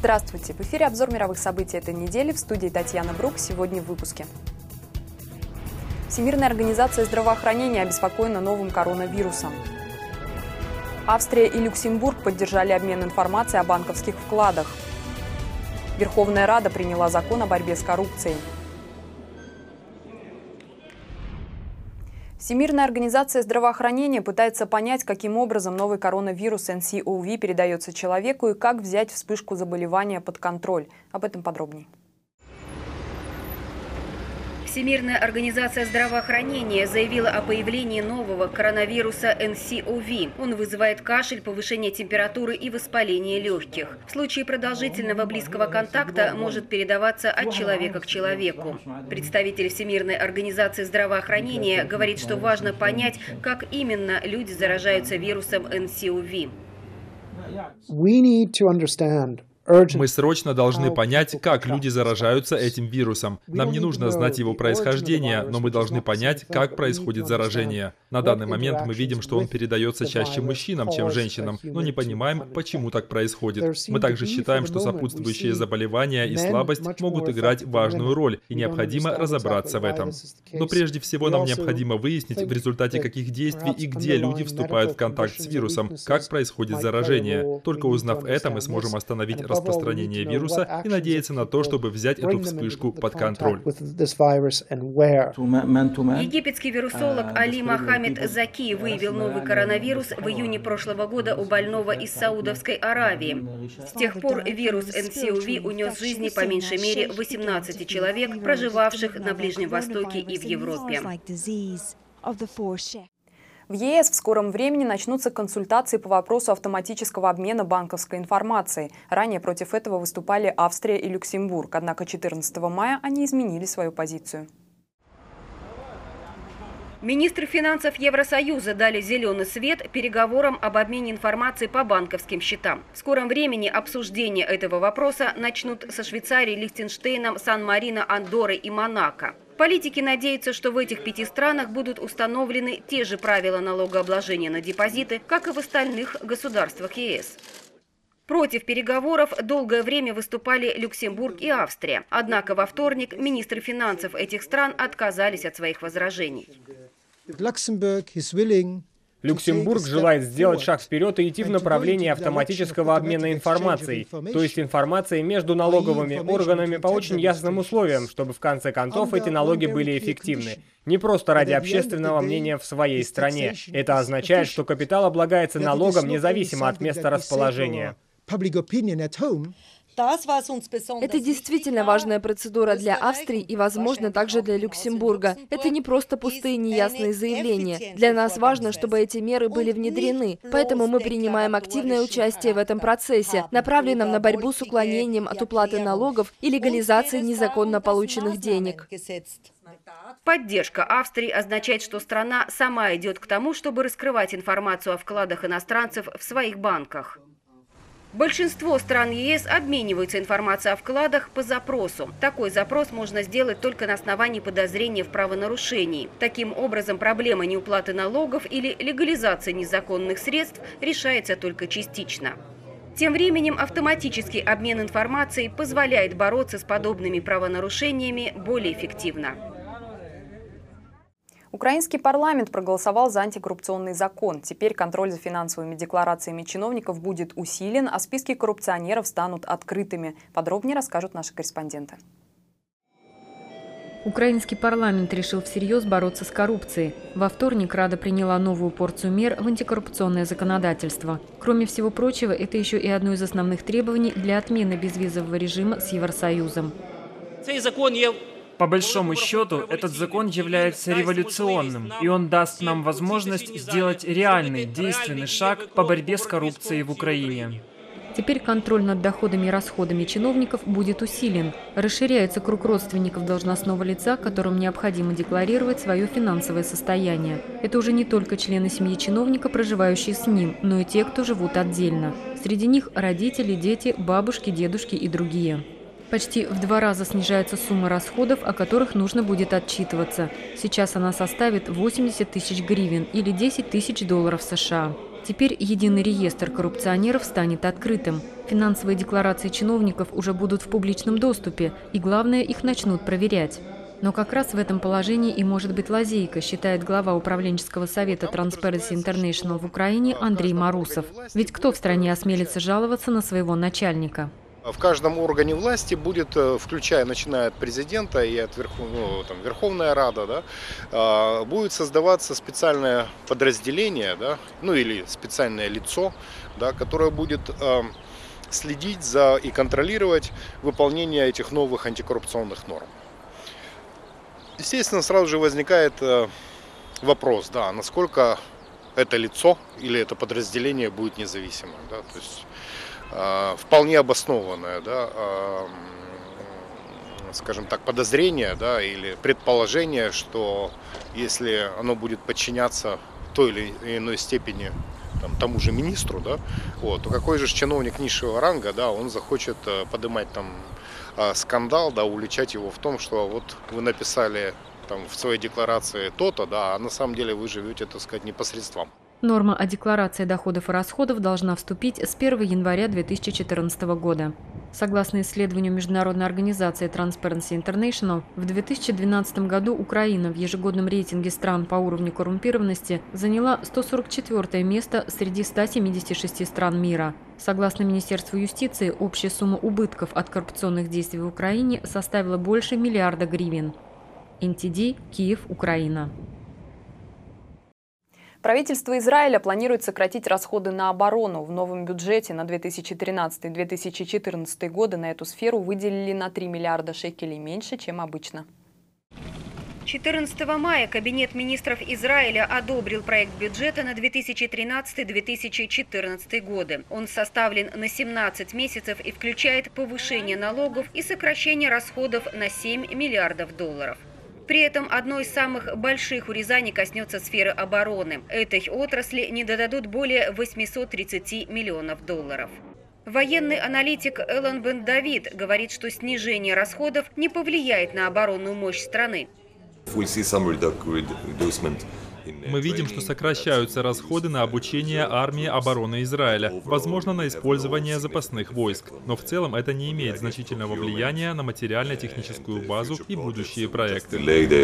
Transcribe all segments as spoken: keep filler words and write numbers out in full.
Здравствуйте! В эфире обзор мировых событий этой недели. В студии Татьяна Брук. Сегодня в выпуске. Всемирная организация здравоохранения обеспокоена новым коронавирусом. Австрия и Люксембург поддержали обмен информацией о банковских вкладах. Верховная Рада приняла закон о борьбе с коррупцией. Всемирная организация здравоохранения пытается понять, каким образом новый коронавирус эн си о ви передается человеку и как взять вспышку заболевания под контроль. Об этом подробнее. Всемирная организация здравоохранения заявила о появлении нового коронавируса эн си о ви. Он вызывает кашель, повышение температуры и воспаление легких. В случае продолжительного близкого контакта может передаваться от человека к человеку. Представитель Всемирной организации здравоохранения говорит, что важно понять, как именно люди заражаются вирусом эн си о ви. Мы срочно должны понять, как люди заражаются этим вирусом. Нам не нужно знать его происхождение, но мы должны понять, как происходит заражение. На данный момент мы видим, что он передается чаще мужчинам, чем женщинам, но не понимаем, почему так происходит. Мы также считаем, что сопутствующие заболевания и слабость могут играть важную роль, и необходимо разобраться в этом. Но прежде всего нам необходимо выяснить, в результате каких действий и где люди вступают в контакт с вирусом, как происходит заражение. Только узнав это, мы сможем остановить распространение вируса и надеяться на то, чтобы взять эту вспышку под контроль. Египетский вирусолог Али Мохаммед Заки выявил новый коронавирус в июне прошлого года у больного из Саудовской Аравии. С тех пор вирус эн си о ви унес жизни по меньшей мере восемнадцати человек, проживавших на Ближнем Востоке и в Европе. В е эс в скором времени начнутся консультации по вопросу автоматического обмена банковской информацией. Ранее против этого выступали Австрия и Люксембург, однако четырнадцатого мая они изменили свою позицию. Министры финансов Евросоюза дали зеленый свет переговорам об обмене информацией по банковским счетам. В скором времени обсуждение этого вопроса начнут со Швейцарией, Лихтенштейном, Сан-Марино, Андоррой и Монако. Политики надеются, что в этих пяти странах будут установлены те же правила налогообложения на депозиты, как и в остальных государствах е эс. Против переговоров долгое время выступали Люксембург и Австрия. Однако во вторник министры финансов этих стран отказались от своих возражений. Люксембург желает сделать шаг вперед и идти в направлении автоматического обмена информацией, то есть информацией между налоговыми органами по очень ясным условиям, чтобы в конце концов эти налоги были эффективны. Не просто ради общественного мнения в своей стране. Это означает, что капитал облагается налогом независимо от места расположения. Это действительно важная процедура для Австрии и, возможно, также для Люксембурга. Это не просто пустые неясные заявления. Для нас важно, чтобы эти меры были внедрены. Поэтому мы принимаем активное участие в этом процессе, направленном на борьбу с уклонением от уплаты налогов и легализацией незаконно полученных денег. Поддержка Австрии означает, что страна сама идет к тому, чтобы раскрывать информацию о вкладах иностранцев в своих банках. Большинство стран е эс обмениваются информацией о вкладах по запросу. Такой запрос можно сделать только на основании подозрения в правонарушении. Таким образом, проблема неуплаты налогов или легализации незаконных средств решается только частично. Тем временем автоматический обмен информацией позволяет бороться с подобными правонарушениями более эффективно. Украинский парламент проголосовал за антикоррупционный закон. Теперь контроль за финансовыми декларациями чиновников будет усилен, а списки коррупционеров станут открытыми. Подробнее расскажут наши корреспонденты. Украинский парламент решил всерьез бороться с коррупцией. Во вторник Рада приняла новую порцию мер в антикоррупционное законодательство. Кроме всего прочего, это еще и одно из основных требований для отмены безвизового режима с Евросоюзом. По большому счету, этот закон является революционным, и он даст нам возможность сделать реальный, действенный шаг по борьбе с коррупцией в Украине. Теперь контроль над доходами и расходами чиновников будет усилен. Расширяется круг родственников должностного лица, которым необходимо декларировать свое финансовое состояние. Это уже не только члены семьи чиновника, проживающие с ним, но и те, кто живут отдельно. Среди них родители, дети, бабушки, дедушки и другие. Почти в два раза снижается сумма расходов, о которых нужно будет отчитываться. Сейчас она составит восемьдесят тысяч гривен или десять тысяч долларов США. Теперь единый реестр коррупционеров станет открытым. Финансовые декларации чиновников уже будут в публичном доступе, и главное, их начнут проверять. Но как раз в этом положении и может быть лазейка, считает глава управленческого совета Transparency International в Украине Андрей Марусов. Ведь кто в стране осмелится жаловаться на своего начальника? В каждом органе власти будет, включая, начиная от президента и от верхов, ну, там, Верховная Рада, да, будет создаваться специальное подразделение, да, ну или специальное лицо, да, которое будет следить за и контролировать выполнение этих новых антикоррупционных норм. Естественно, сразу же возникает вопрос, да, насколько это лицо или это подразделение будет независимым. Да, то есть э, вполне обоснованное, да, э, скажем так, подозрение, да, или предположение, что если оно будет подчиняться в той или иной степени там, тому же министру, да, вот, то какой же чиновник низшего ранга, да, он захочет поднимать там скандал, да, уличать его в том, что вот вы написали там в своей декларации то-то, да, а на самом деле вы живете, так сказать, непосредством. Норма о декларации доходов и расходов должна вступить с первого января две тысячи четырнадцатого года. Согласно исследованию международной организации Transparency International, в две тысячи двенадцатом году Украина в ежегодном рейтинге стран по уровню коррумпированности заняла сто сорок четвёртое место среди ста семидесяти шести стран мира. Согласно Министерству юстиции, общая сумма убытков от коррупционных действий в Украине составила больше миллиарда гривен. эн ти ди, Киев, Украина. Правительство Израиля планирует сократить расходы на оборону. В новом бюджете на две тысячи тринадцатый — две тысячи четырнадцатый годы на эту сферу выделили на три миллиарда шекелей меньше, чем обычно. четырнадцатого мая Кабинет министров Израиля одобрил проект бюджета на две тысячи тринадцатый — две тысячи четырнадцатый годы. Он составлен на семнадцать месяцев и включает повышение налогов и сокращение расходов на семь миллиардов долларов. При этом одной из самых больших урезаний коснется сферы обороны. Этой отрасли не додадут более восьмисот тридцати миллионов долларов. Военный аналитик Элон Бен-Давид говорит, что снижение расходов не повлияет на оборонную мощь страны. Мы видим, что сокращаются расходы на обучение армии обороны Израиля, возможно, на использование запасных войск. Но в целом это не имеет значительного влияния на материально-техническую базу и будущие проекты.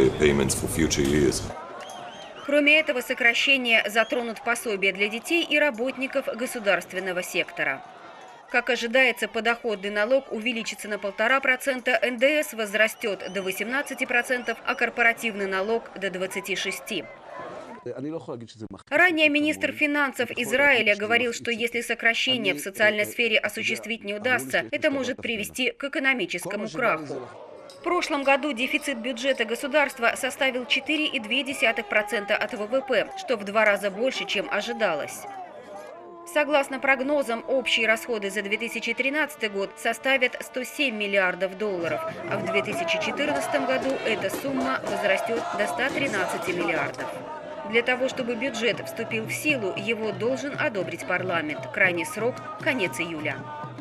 Кроме этого, сокращения затронут пособия для детей и работников государственного сектора. Как ожидается, подоходный налог увеличится на полтора процента, эн дэ эс возрастет до восемнадцати процентов, а корпоративный налог до двадцати шести процентов. Ранее министр финансов Израиля говорил, что если сокращение в социальной сфере осуществить не удастся, это может привести к экономическому краху. В прошлом году дефицит бюджета государства составил четыре и две десятых процента от вэ вэ пэ, что в два раза больше, чем ожидалось. Согласно прогнозам, общие расходы за две тысячи тринадцатый год составят сто семь миллиардов долларов, а в две тысячи четырнадцатом году эта сумма возрастет до ста тринадцати миллиардов. Для того, чтобы бюджет вступил в силу, его должен одобрить парламент. Крайний срок – конец июля.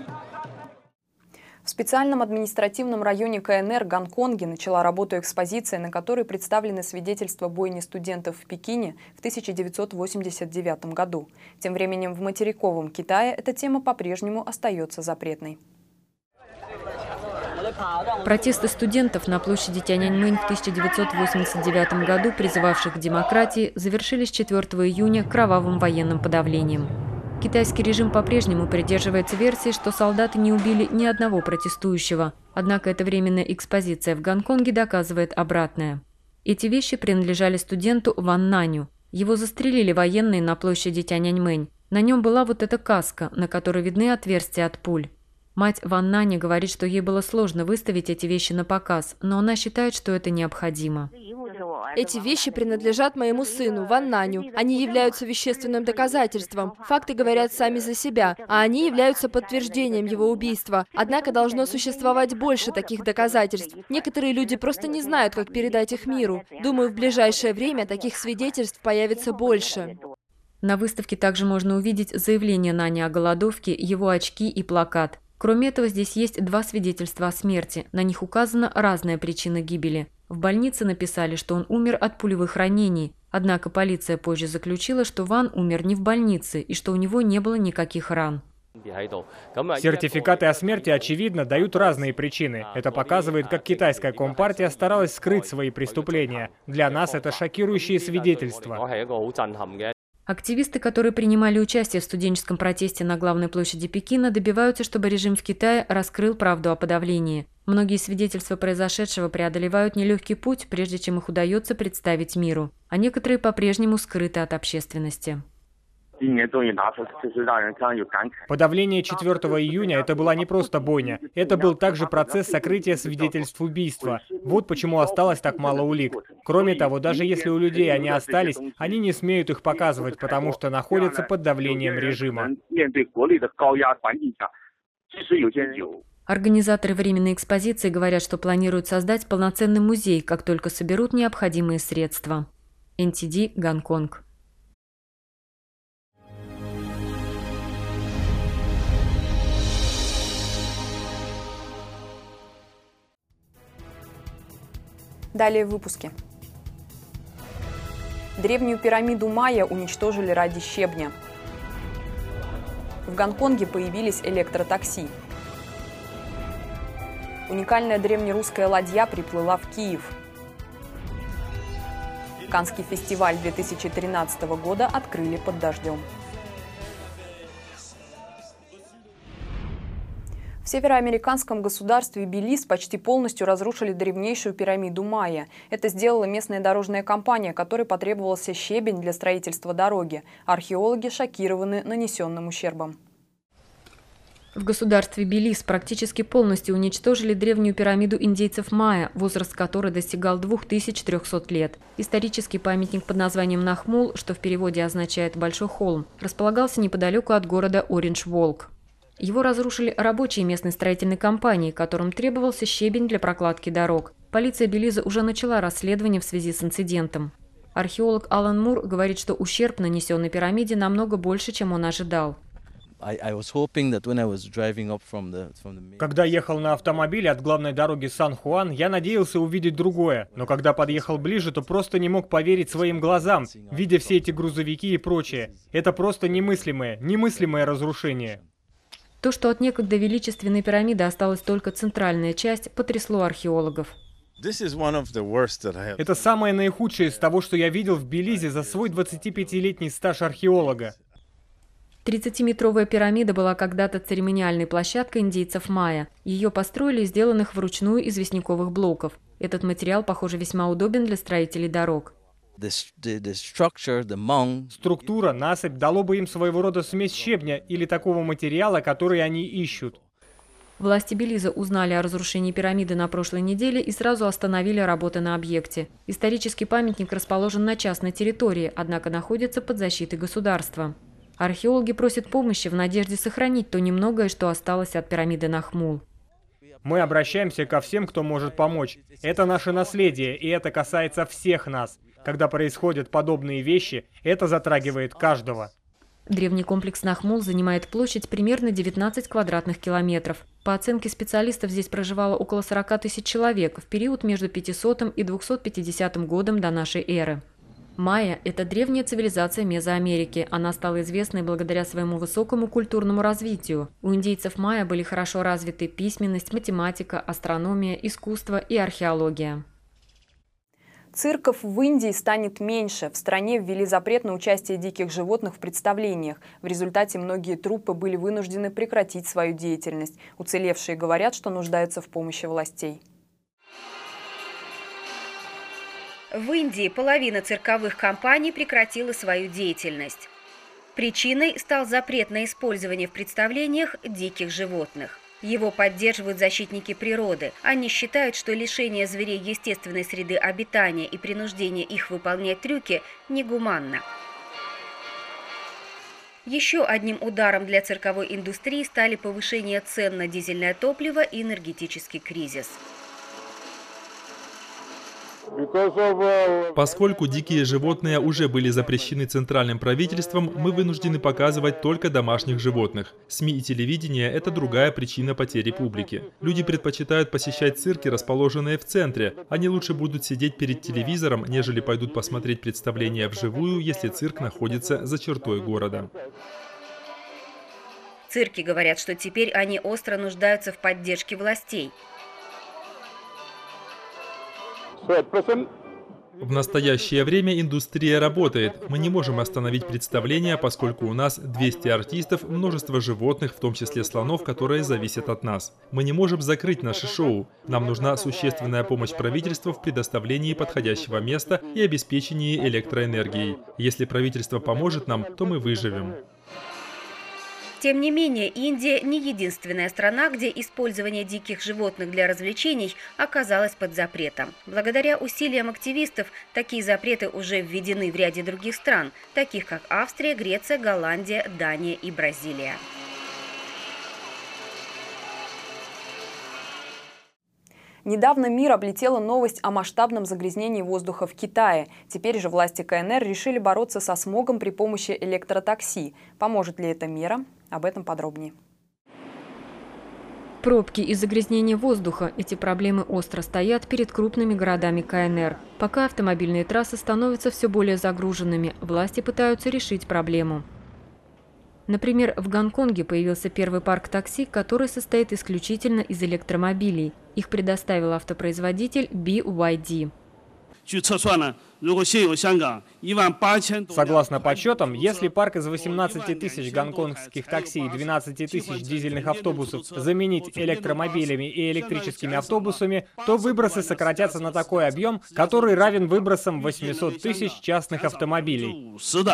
В специальном административном районе ка эн эр Гонконге начала работу экспозиция, на которой представлены свидетельства бойни студентов в Пекине в тысяча девятьсот восемьдесят девятом году. Тем временем в материковом Китае эта тема по-прежнему остается запретной. Протесты студентов на площади Тяньаньмэнь в тысяча девятьсот восемьдесят девятом году, призывавших к демократии, завершились четвёртого июня кровавым военным подавлением. Китайский режим по-прежнему придерживается версии, что солдаты не убили ни одного протестующего. Однако эта временная экспозиция в Гонконге доказывает обратное. Эти вещи принадлежали студенту Ван Наню. Его застрелили военные на площади Тяньаньмэнь. На нем была вот эта каска, на которой видны отверстия от пуль. Мать Ван Наня говорит, что ей было сложно выставить эти вещи на показ, но она считает, что это необходимо. Эти вещи принадлежат моему сыну, Ван Наню. Они являются вещественным доказательством. Факты говорят сами за себя, а они являются подтверждением его убийства. Однако должно существовать больше таких доказательств. Некоторые люди просто не знают, как передать их миру. Думаю, в ближайшее время таких свидетельств появится больше. На выставке также можно увидеть заявление Нани о голодовке, его очки и плакат. Кроме этого, здесь есть два свидетельства о смерти. На них указана разная причина гибели. В больнице написали, что он умер от пулевых ранений. Однако полиция позже заключила, что Ван умер не в больнице и что у него не было никаких ран. Сертификаты о смерти, очевидно, дают разные причины. Это показывает, как китайская компартия старалась скрыть свои преступления. Для нас это шокирующие свидетельства. Активисты, которые принимали участие в студенческом протесте на главной площади Пекина, добиваются, чтобы режим в Китае раскрыл правду о подавлении. Многие свидетельства произошедшего преодолевают нелегкий путь, прежде чем их удается представить миру, а некоторые по-прежнему скрыты от общественности. Подавление четвёртого июня – это была не просто бойня. Это был также процесс сокрытия свидетельств убийства. Вот почему осталось так мало улик. Кроме того, даже если у людей они остались, они не смеют их показывать, потому что находятся под давлением режима. Организаторы временной экспозиции говорят, что планируют создать полноценный музей, как только соберут необходимые средства. эн ти ди, Гонконг. Далее в выпуске. Древнюю пирамиду майя уничтожили ради щебня. В Гонконге появились электротакси. Уникальная древнерусская ладья приплыла в Киев. Каннский фестиваль две тысячи тринадцатого года открыли под дождем. В североамериканском государстве Белиз почти полностью разрушили древнейшую пирамиду майя. Это сделала местная дорожная компания, которой потребовался щебень для строительства дороги. Археологи шокированы нанесенным ущербом. В государстве Белиз практически полностью уничтожили древнюю пирамиду индейцев майя, возраст которой достигал двух тысяч трёхсот лет. Исторический памятник под названием Нахмул, что в переводе означает «большой холм», располагался неподалеку от города Ориндж-Волк. Его разрушили рабочие местной строительной компании, которым требовался щебень для прокладки дорог. Полиция Белиза уже начала расследование в связи с инцидентом. Археолог Алан Мур говорит, что ущерб, нанесенный пирамиде, намного больше, чем он ожидал. Когда ехал на автомобиле от главной дороги Сан-Хуан, я надеялся увидеть другое. Но когда подъехал ближе, то просто не мог поверить своим глазам, видя все эти грузовики и прочее. Это просто немыслимое, немыслимое разрушение. То, что от некогда величественной пирамиды осталась только центральная часть, потрясло археологов. Это самое наихудшее из того, что я видел в Белизе за свой двадцатипятилетний стаж археолога. тридцатиметровая пирамида была когда-то церемониальной площадкой индейцев майя. Ее построили из сделанных вручную известняковых блоков. Этот материал, похоже, весьма удобен для строителей дорог. Структура, насыпь дало бы им своего рода смесь щебня или такого материала, который они ищут. Власти Белиза узнали о разрушении пирамиды на прошлой неделе и сразу остановили работы на объекте. Исторический памятник расположен на частной территории, однако находится под защитой государства. Археологи просят помощи в надежде сохранить то немногое, что осталось от пирамиды Нахмул. Мы обращаемся ко всем, кто может помочь. Это наше наследие, и это касается всех нас. Когда происходят подобные вещи, это затрагивает каждого. Древний комплекс Нахмул занимает площадь примерно девятнадцать квадратных километров. По оценке специалистов, здесь проживало около сорока тысяч человек в период между пятисотым и двухсот пятидесятым годом до нашей эры. Майя – это древняя цивилизация Мезоамерики. Она стала известной благодаря своему высокому культурному развитию. У индейцев майя были хорошо развиты письменность, математика, астрономия, искусство и археология. Цирков в Индии станет меньше. В стране ввели запрет на участие диких животных в представлениях. В результате многие труппы были вынуждены прекратить свою деятельность. Уцелевшие говорят, что нуждаются в помощи властей. В Индии половина цирковых компаний прекратила свою деятельность. Причиной стал запрет на использование в представлениях диких животных. Его поддерживают защитники природы. Они считают, что лишение зверей естественной среды обитания и принуждение их выполнять трюки негуманно. Еще одним ударом для цирковой индустрии стали повышение цен на дизельное топливо и энергетический кризис. Поскольку дикие животные уже были запрещены центральным правительством, мы вынуждены показывать только домашних животных. СМИ и телевидение – это другая причина потери публики. Люди предпочитают посещать цирки, расположенные в центре. Они лучше будут сидеть перед телевизором, нежели пойдут посмотреть представление вживую, если цирк находится за чертой города. Цирки говорят, что теперь они остро нуждаются в поддержке властей. В настоящее время индустрия работает. Мы не можем остановить представление, поскольку у нас двести артистов, множество животных, в том числе слонов, которые зависят от нас. Мы не можем закрыть наше шоу. Нам нужна существенная помощь правительства в предоставлении подходящего места и обеспечении электроэнергией. Если правительство поможет нам, то мы выживем. Тем не менее, Индия не единственная страна, где использование диких животных для развлечений оказалось под запретом. Благодаря усилиям активистов, такие запреты уже введены в ряде других стран, таких как Австрия, Греция, Голландия, Дания и Бразилия. Недавно мир облетела новость о масштабном загрязнении воздуха в Китае. Теперь же власти КНР решили бороться со смогом при помощи электротакси. Поможет ли эта мера? Об этом подробнее. Пробки и загрязнение воздуха – эти проблемы остро стоят перед крупными городами КНР. Пока автомобильные трассы становятся все более загруженными, власти пытаются решить проблему. Например, в Гонконге появился первый парк такси, который состоит исключительно из электромобилей. Их предоставил автопроизводитель би уай ди. Согласно подсчетам, если парк из восемнадцати тысяч гонконгских такси и двенадцати тысяч дизельных автобусов заменить электромобилями и электрическими автобусами, то выбросы сократятся на такой объем, который равен выбросам восьмисот тысяч частных автомобилей.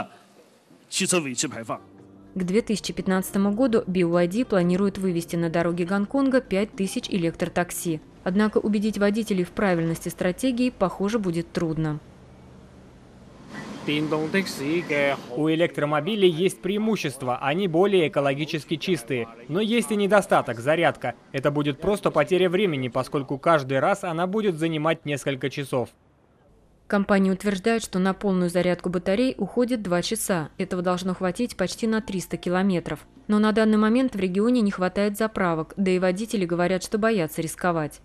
К две тысячи пятнадцатому году би уай ди планирует вывести на дороги Гонконга пять тысяч электротакси. Однако убедить водителей в правильности стратегии, похоже, будет трудно. У электромобилей есть преимущество, они более экологически чистые. Но есть и недостаток – зарядка. Это будет просто потеря времени, поскольку каждый раз она будет занимать несколько часов. Компания утверждает, что на полную зарядку батарей уходит два часа. Этого должно хватить почти на триста километров. Но на данный момент в регионе не хватает заправок, да и водители говорят, что боятся рисковать.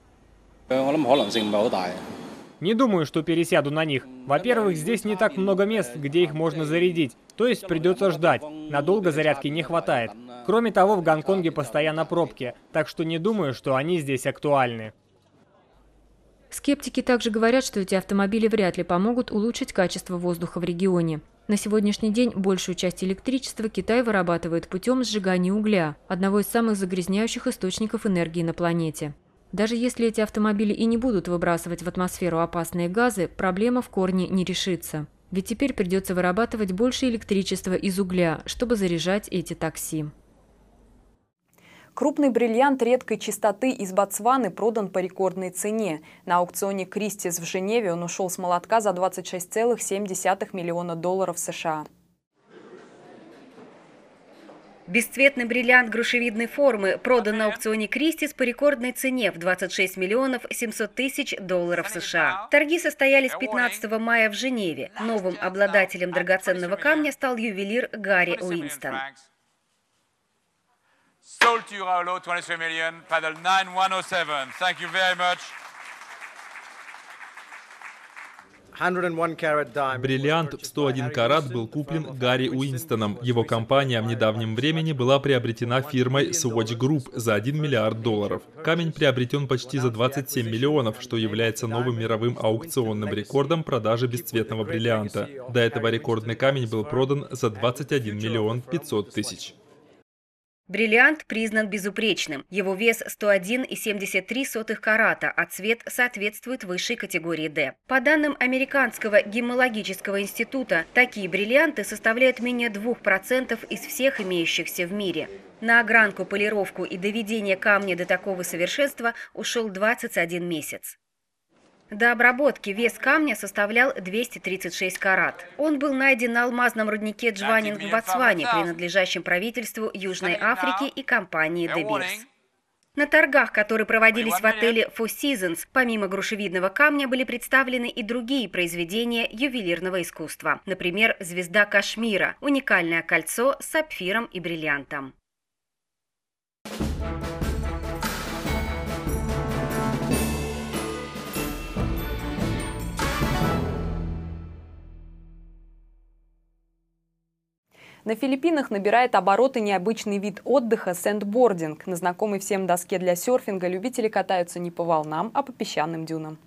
Не думаю, что пересяду на них. Во-первых, здесь не так много мест, где их можно зарядить. То есть придется ждать. Надолго зарядки не хватает. Кроме того, в Гонконге постоянно пробки, так что не думаю, что они здесь актуальны. Скептики также говорят, что эти автомобили вряд ли помогут улучшить качество воздуха в регионе. На сегодняшний день большую часть электричества Китай вырабатывает путем сжигания угля, одного из самых загрязняющих источников энергии на планете. Даже если эти автомобили и не будут выбрасывать в атмосферу опасные газы, проблема в корне не решится. Ведь теперь придется вырабатывать больше электричества из угля, чтобы заряжать эти такси. Крупный бриллиант редкой чистоты из Ботсваны продан по рекордной цене. На аукционе Кристис в Женеве он ушел с молотка за двадцать шесть целых семь десятых миллиона долларов США. Бесцветный бриллиант грушевидной формы продан на аукционе Кристис по рекордной цене в двадцать шесть миллионов семьсот тысяч долларов США. Торги состоялись пятнадцатого мая в Женеве. Новым обладателем драгоценного камня стал ювелир Гарри Уинстон. Sold to you, Raul, twenty-three million, paddle nine one oh seven. Thank you very much. Бриллиант в сто один карат был куплен Гарри Уинстоном. Его компания в недавнем времени была приобретена фирмой Swatch Group за один миллиард долларов. Камень приобретен почти за двадцать семь миллионов, что является новым мировым аукционным рекордом продажи бесцветного бриллианта. До этого рекордный камень был продан за двадцать один миллион пятьсот тысяч. Бриллиант признан безупречным. Его вес сто один и семьдесят три сотых карата, а цвет соответствует высшей категории дэ. По данным Американского геммологического института, такие бриллианты составляют менее двух процентов из всех имеющихся в мире. На огранку, полировку и доведение камня до такого совершенства ушел двадцать один месяц. До обработки вес камня составлял двести тридцать шесть карат. Он был найден на алмазном руднике Джванинг в Ботсване, принадлежащем правительству Южной Африки и компании Де Бирс. На торгах, которые проводились в отеле Four Seasons, помимо грушевидного камня были представлены и другие произведения ювелирного искусства. Например, звезда Кашмира – уникальное кольцо с сапфиром и бриллиантом. На Филиппинах набирает обороты необычный вид отдыха – сэндбординг. На знакомой всем доске для серфинга любители катаются не по волнам, а по песчаным дюнам.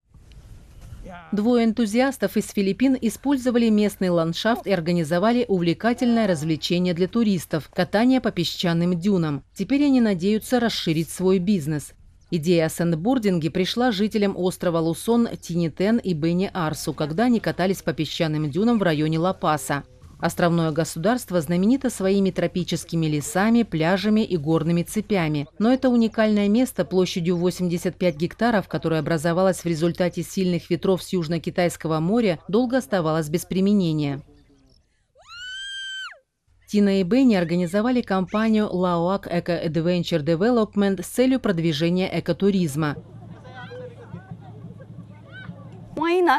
Двое энтузиастов из Филиппин использовали местный ландшафт и организовали увлекательное развлечение для туристов – катание по песчаным дюнам. Теперь они надеются расширить свой бизнес. Идея о сэндбординге пришла жителям острова Лусон Тинитен и Бени Арсу, когда они катались по песчаным дюнам в районе Ла-Паса. Островное государство знаменито своими тропическими лесами, пляжами и горными цепями. Но это уникальное место площадью восемьдесят пять гектаров, которое образовалось в результате сильных ветров с Южно-Китайского моря, долго оставалось без применения. Тина и Бенни организовали компанию Лаоак Eco Adventure Development с целью продвижения экотуризма. Why not?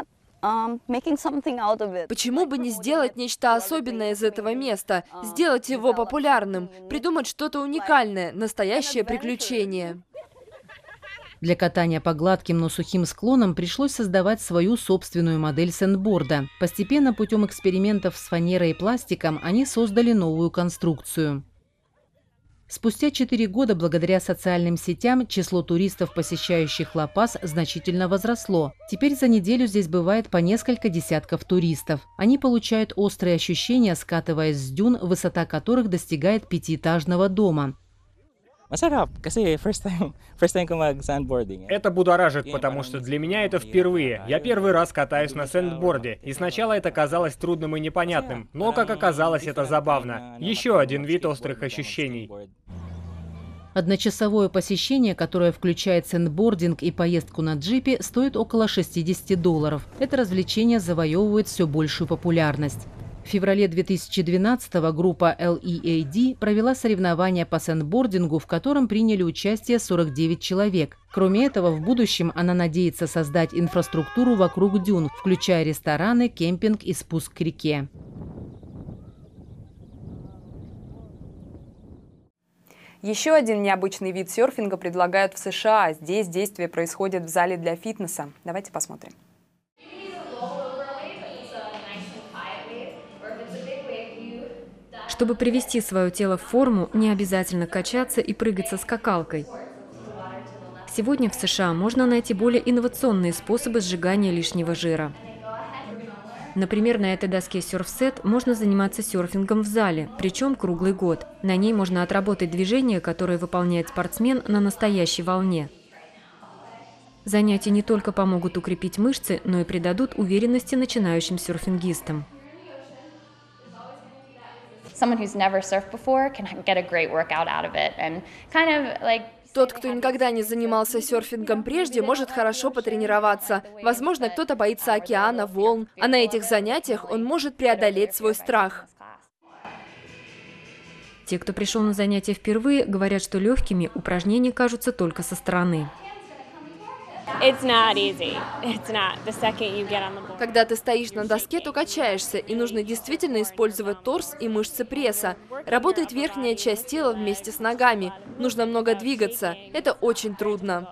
Почему бы не сделать нечто особенное из этого места, сделать его популярным, придумать что-то уникальное, настоящее приключение? Для катания по гладким, но сухим склонам пришлось создавать свою собственную модель сэндборда. Постепенно, путем экспериментов с фанерой и пластиком, они создали новую конструкцию. Спустя четыре года, благодаря социальным сетям, число туристов, посещающих Ла-Пас, значительно возросло. Теперь за неделю здесь бывает по несколько десятков туристов. Они получают острые ощущения, скатываясь с дюн, высота которых достигает пятиэтажного дома. Это будоражит, потому что для меня это впервые. Я первый раз катаюсь на сэндборде, и сначала это казалось трудным и непонятным, но, как оказалось, это забавно. Еще один вид острых ощущений. Одночасовое посещение, которое включает сэндбординг и поездку на джипе, стоит около шестидесяти долларов. Это развлечение завоевывает все большую популярность. В феврале две тысячи двенадцатого группа эл и эй ди провела соревнования по сэндбордингу, в котором приняли участие сорок девять человек. Кроме этого, в будущем она надеется создать инфраструктуру вокруг дюн, включая рестораны, кемпинг и спуск к реке. Еще один необычный вид серфинга предлагают в США. Здесь действие происходит в зале для фитнеса. Давайте посмотрим. Чтобы привести свое тело в форму, не обязательно качаться и прыгать со скакалкой. Сегодня в США можно найти более инновационные способы сжигания лишнего жира. Например, на этой доске Surfset можно заниматься серфингом в зале, причем круглый год. На ней можно отработать движения, которые выполняет спортсмен на настоящей волне. Занятия не только помогут укрепить мышцы, но и придадут уверенности начинающим серфингистам. Тот, кто никогда не занимался серфингом прежде, может хорошо потренироваться. Возможно, кто-то боится океана, волн, а на этих занятиях он может преодолеть свой страх. Те, кто пришел на занятия впервые, говорят, что легкими упражнения кажутся только со стороны. Когда ты стоишь на доске, то качаешься, и нужно действительно использовать торс и мышцы пресса. Работает верхняя часть тела вместе с ногами. Нужно много двигаться. Это очень трудно.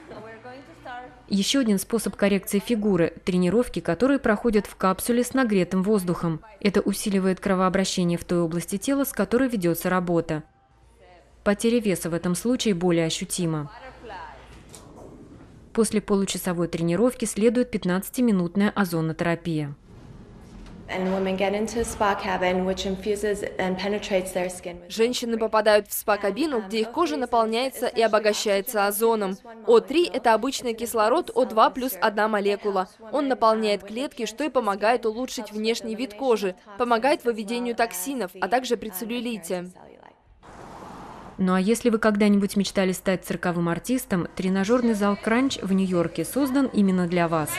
Еще один способ коррекции фигуры – тренировки, которые проходят в капсуле с нагретым воздухом. Это усиливает кровообращение в той области тела, с которой ведется работа. Потеря веса в этом случае более ощутима. После получасовой тренировки следует пятнадцатиминутная озонотерапия. Женщины попадают в спа-кабину, где их кожа наполняется и обогащается озоном. О три – это обычный кислород О два плюс одна молекула. Он наполняет клетки, что и помогает улучшить внешний вид кожи, помогает выведению токсинов, а также при целлюлите. Ну а если вы когда-нибудь мечтали стать цирковым артистом, тренажерный зал «Кранч» в Нью-Йорке создан именно для вас.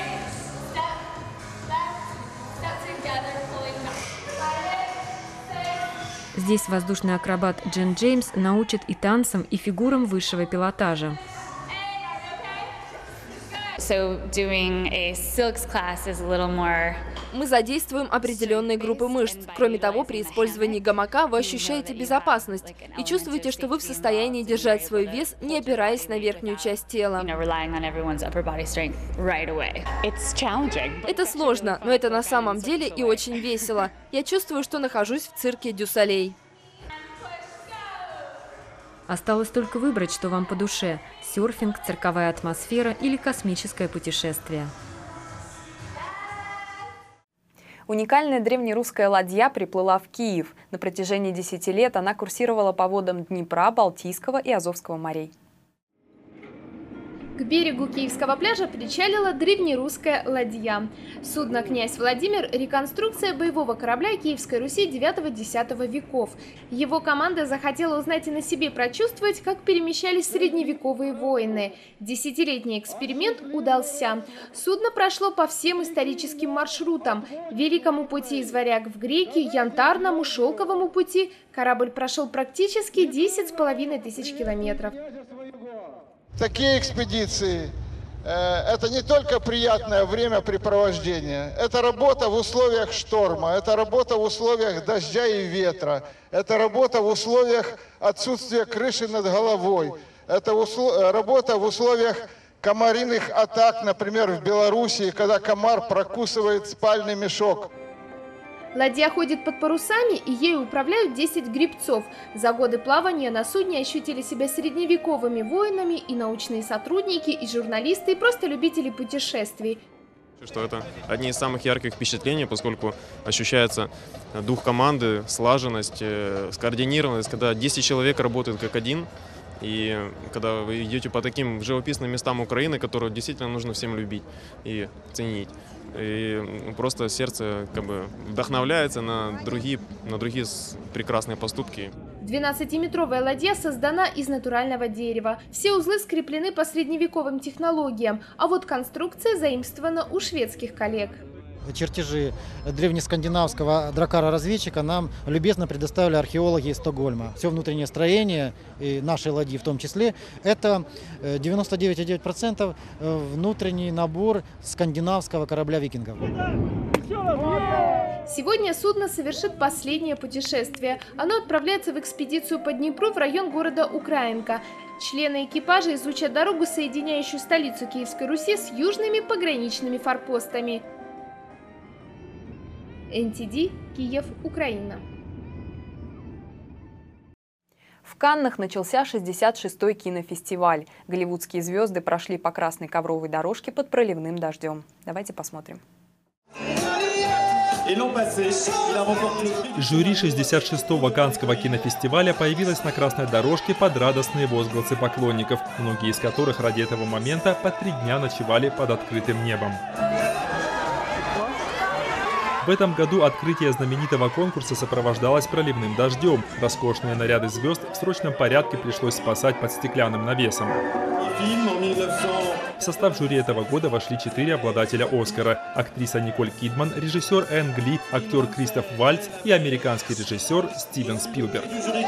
Здесь воздушный акробат Джен Джеймс научит и танцам, и фигурам высшего пилотажа. Мы задействуем определенные группы мышц. Кроме того, при использовании гамака вы ощущаете безопасность и чувствуете, что вы в состоянии держать свой вес, не опираясь на верхнюю часть тела. Это сложно, но это на самом деле и очень весело. Я чувствую, что нахожусь в цирке Дю Солей. Осталось только выбрать, что вам по душе – серфинг, цирковая атмосфера или космическое путешествие. Уникальная древнерусская ладья приплыла в Киев. На протяжении десяти лет она курсировала по водам Днепра, Балтийского и Азовского морей. К берегу Киевского пляжа причалила древнерусская ладья. Судно «Князь Владимир» – реконструкция боевого корабля Киевской Руси девятого-десятого веков. Его команда захотела узнать и на себе прочувствовать, как перемещались средневековые воины. Десятилетний эксперимент удался. Судно прошло по всем историческим маршрутам – Великому пути из Варяг в Греки, Янтарному, Шелковому пути. Корабль прошел практически десять с половиной тысяч километров. Такие экспедиции э, – это не только приятное времяпрепровождение, это работа в условиях шторма, это работа в условиях дождя и ветра, это работа в условиях отсутствия крыши над головой, это услов... работа в условиях комариных атак, например, в Белоруссии, когда комар прокусывает спальный мешок. Ладья ходит под парусами, и ею управляют десять гребцов. За годы плавания на судне ощутили себя средневековыми воинами и научные сотрудники, и журналисты, и просто любители путешествий. Что это одни из самых ярких впечатлений, поскольку ощущается дух команды, слаженность, скоординированность, когда десять человек работают как один. И когда вы идете по таким живописным местам Украины, которые действительно нужно всем любить и ценить. И просто сердце как бы вдохновляется на другие, на другие прекрасные поступки. двенадцатиметровая ладья создана из натурального дерева. Все узлы скреплены по средневековым технологиям, а вот конструкция заимствована у шведских коллег. Чертежи древнескандинавского дракара-разведчика нам любезно предоставили археологи из Стокгольма. Все внутреннее строение, и нашей ладьи в том числе, это девяносто девять и девять десятых процента внутренний набор скандинавского корабля викингов. Сегодня судно совершит последнее путешествие. Оно отправляется в экспедицию по Днепру в район города Украинка. Члены экипажа изучат дорогу, соединяющую столицу Киевской Руси с южными пограничными форпостами. эн ти ди, Киев, Украина. В Каннах начался шестьдесят шестой кинофестиваль. Голливудские звезды прошли по красной ковровой дорожке под проливным дождем. Давайте посмотрим. Жюри шестьдесят шестого Каннского кинофестиваля появилось на красной дорожке под радостные возгласы поклонников, многие из которых ради этого момента по три дня ночевали под открытым небом. В этом году открытие знаменитого конкурса сопровождалось проливным дождем. Роскошные наряды звезд в срочном порядке пришлось спасать под стеклянным навесом. В состав жюри этого года вошли четыре обладателя Оскара: актриса Николь Кидман, режиссер Энн Гли, актер Кристоф Вальц и американский режиссер Стивен Спилберг.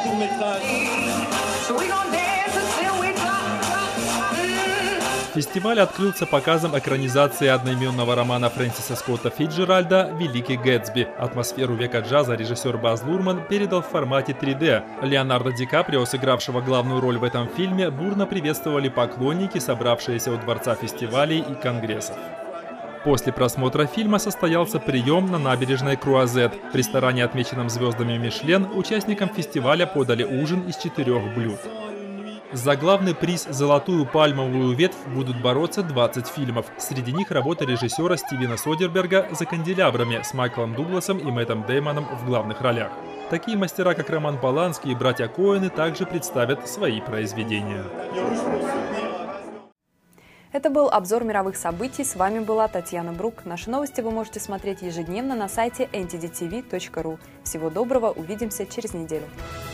Фестиваль открылся показом экранизации одноименного романа Фрэнсиса Скотта Фицджеральда «Великий Гэтсби». Атмосферу века джаза режиссер Баз Лурман передал в формате три дэ. Леонардо Ди Каприо, сыгравшего главную роль в этом фильме, бурно приветствовали поклонники, собравшиеся у дворца фестивалей и конгрессов. После просмотра фильма состоялся прием на набережной Круазет. В ресторане, отмеченном звездами Мишлен, участникам фестиваля подали ужин из четырех блюд. За главный приз «Золотую пальмовую ветвь» будут бороться двадцать фильмов. Среди них работа режиссера Стивена Содерберга «За канделябрами» с Майклом Дугласом и Мэттом Дэймоном в главных ролях. Такие мастера, как Роман Поланский и братья Коэны, также представят свои произведения. Это был обзор мировых событий. С вами была Татьяна Брук. Наши новости вы можете смотреть ежедневно на сайте эн ти ди ти ви точка ру. Всего доброго, увидимся через неделю.